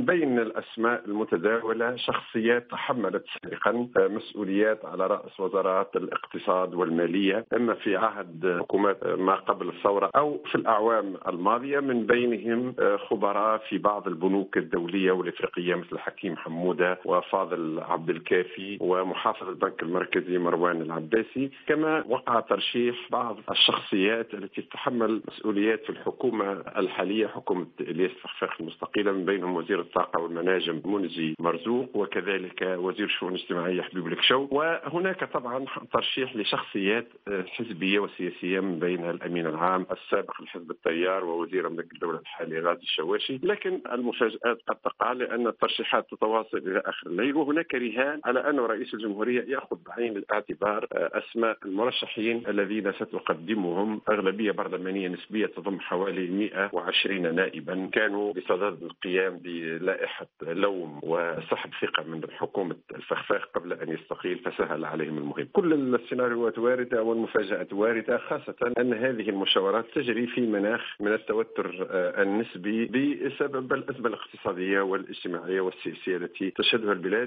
بين الأسماء المتداولة شخصيات تحملت سابقا مسؤوليات على رأس وزارات الاقتصاد والمالية، إما في عهد حكومات ما قبل الثورة أو في الأعوام الماضية، من بينهم خبراء في بعض البنوك الدولية والإفريقية مثل حكيم حمودة وفاضل عبد الكافي ومحافظ البنك المركزي مروان العباسي. كما وقع ترشيح بعض الشخصيات التي تتحمل مسؤوليات في الحكومة الحالية، حكومة إلياس فخفاخ المستقيلة، من بينهم وزير الطاقة والمناجم منجي مرزوق، وكذلك وزير الشؤون الاجتماعية حبيب الكشو. وهناك طبعا ترشيح لشخصيات حزبية وسياسية من بين الأمين العام السابق لحزب التيار ووزير أملاك الدولة الحالي غازي الشواشي. لكن المفاجآت قد تقع لأن الترشيحات تتواصل إلى آخر الليل، وهناك رهان على أن رئيس الجمهورية يأخذ بعين الاعتبار أسماء المرشحين الذين ستقدمهم أغلبية برلمانية نسبية تضم حوالي 120 نائبا كانوا بصدد القيام بلائحة لوم وسحب ثقة من حكومة الفخفاخ قبل أن يستقيل، فسهل عليهم المهم. كل السيناريوهات واردة والمفاجآت واردة، خاصة أن هذه المشاورات تجري في مناخ من التوتر النسبي بسبب الأزمة الاقتصادية والاجتماعية والسياسية التي تشهدها البلاد.